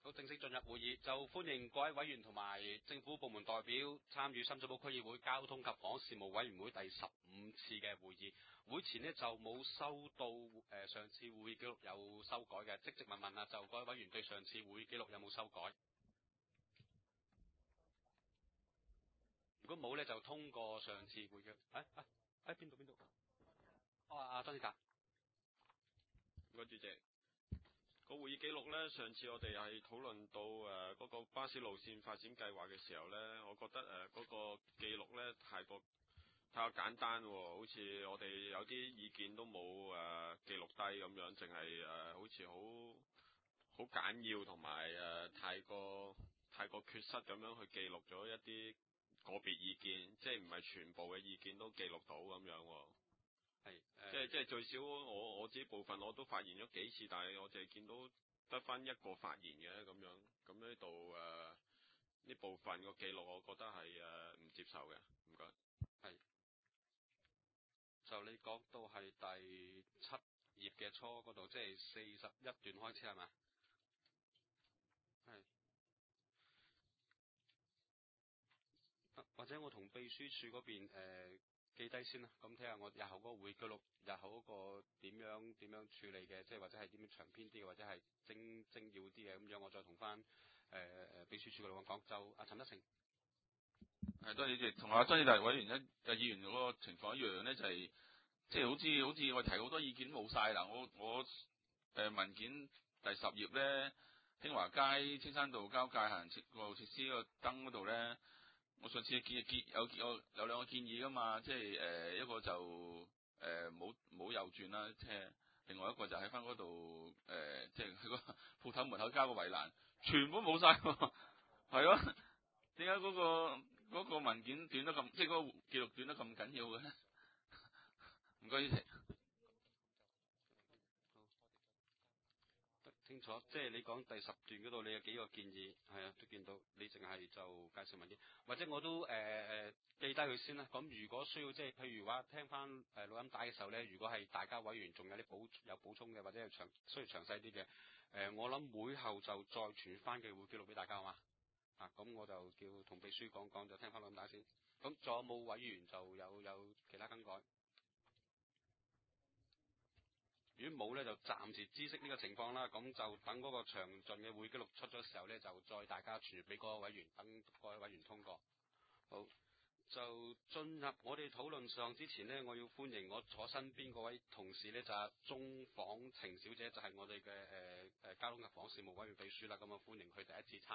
好，正式進入會議，就歡迎各位委員同埋政府部門代表參與深水埗區議會交通及房屋事務委員會第15次嘅會議。會前呢就冇收到上次會議記錄有修改嘅，即問問啊，就各位委員對上次會議記錄有冇修改？如果冇呢，就通過上次會議記錄。邊度？張志達。 唔該，主席。個會議記錄呢，上次我哋係討論到嗰個巴士路線發展計劃嘅時候呢，我覺得嗰個記錄呢太過簡單喎，好似我哋有啲意見都冇記錄低咁樣，淨係好似好簡要同埋太過缺失咁樣去記錄咗一啲個別意見，即係唔係全部嘅意見都記錄到咁樣喎。即係最少我自己部分我都發言咗幾次，但係我淨係見到得翻一個發言嘅咁樣，咁呢度呢部分個記錄，我覺得係唔接受嘅。唔該。 係。就你講到係第7頁嘅初嗰度，即係41段開始係咪？係。或者我同秘書處嗰邊記低先啦，咁睇下我日後嗰個會記錄，日後嗰個點樣處理嘅，即係或者係點樣長篇啲嘅，或者係精要啲嘅，咁樣我再同翻秘書處嗰度講。就阿陳德成。 係，多謝主席。同阿張志達委員議員嗰個情況一樣咧，就係即係好似我提好多意見冇晒啦。我文件第10頁咧，興華街青山道交界行人過路設施個燈嗰度咧。我上次有兩個建議噶嘛，即係一個就冇右轉啦車，另外一個就喺翻嗰度即係喺個鋪頭門口加個圍欄，全部冇晒喎，係咯？點解嗰個文件短得咁，即係嗰個記錄短得咁緊要嘅咧？唔該，主席。 清楚，即係你講第10段嗰度，你有幾個建議，係啊，都見到。你淨係就介紹文件，或者我都記低佢先啦。咁如果需要，即係譬如話聽翻錄音帶嘅時候咧，如果係大家委員仲有啲補充嘅，或者係需要詳細啲嘅，我諗會後就再傳翻嘅會記錄俾大家，好嘛？咁我就叫同秘書講，就聽翻錄音帶先。咁仲有冇委員就有其他更改？如果冇咧，就暫時知悉呢個情況啦。咁就等嗰個詳盡嘅會記錄出咗時候咧，就再大家傳俾各位委員，等各位委員通過。好，就進入我哋討論上之前呢，我要歡迎我坐身邊嗰位同事呢，就係鐘訪晴小姐，就係我哋嘅交通及房屋事務委員秘書啦。咁啊，歡迎佢第一次